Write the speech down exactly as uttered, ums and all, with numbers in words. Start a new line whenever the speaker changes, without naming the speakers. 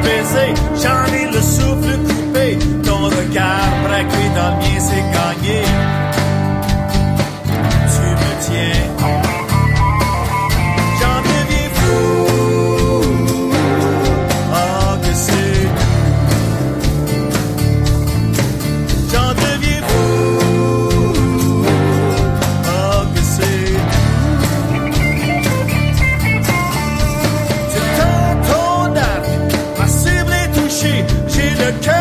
baiser, j'en ai le souffle coupé. Ton regard braqué dans le mien, c'est gagné. Tu me tiens. J'en deviens fou. Oh, que c'est J'en deviens fou. Oh, que c'est Tu tends ton arc, ma cible est touchée. J'ai le cœur